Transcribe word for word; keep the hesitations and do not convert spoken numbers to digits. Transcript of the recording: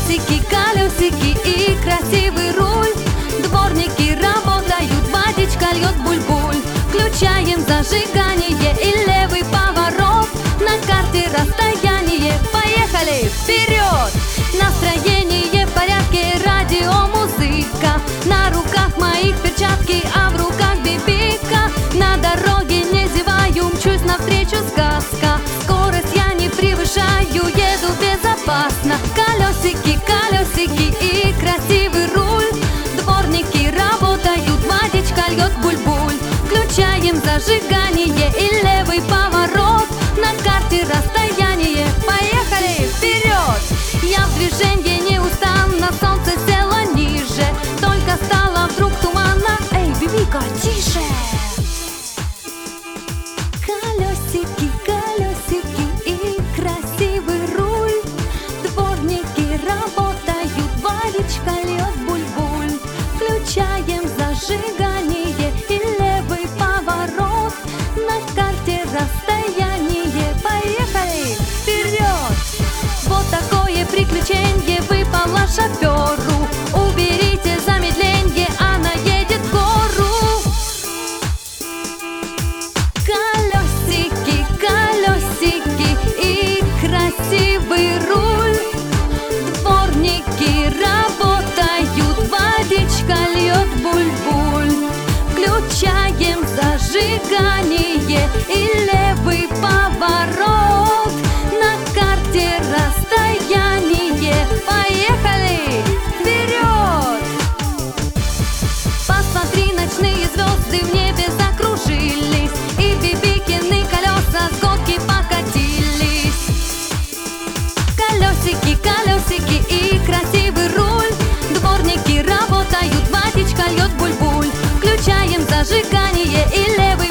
Колесики, колесики и красивый руль. Дворники работают, водичка льет буль-буль. Включаем зажигание и левый поворот. На карте расстояние, поехали вперед! Настроение в порядке, радио, музыка. На руках моих перчатки, а в руках бибика. На дороге не зеваю, мчусь навстречу сказка. Скорость я не превышаю, еду безопасно. Колесики, колесики и красивый руль. Дворники работают, водичка льет буль-буль. Включаем зажигание и левый поворот. На карте расстояние, поехали вперед! Я в движении не устал, на солнце село ниже. Только стало вдруг туманно, эй, бибика, тише! Колесики, колесики и красивый руль. Дворники работают, водичка льет буль-буль. Включаем зажигание и левый поворот. На карте расстояние, поехали вперед! Вот такое приключение выпало шоферу. Уберите замедление, она едет в гору. Колесики, колесики и красивый руль. Дворники работают, водичка льет буль-буль. Включаем зажигание и левый поворот. На карте расстояние, поехали вперед! Посмотри, ночные звезды в небе закружились, и бибикины колеса с горки покатились. Колесики, колесики и красивый руль. Дворники работают, водичка льет буль-буль. Включаем зажигание и левый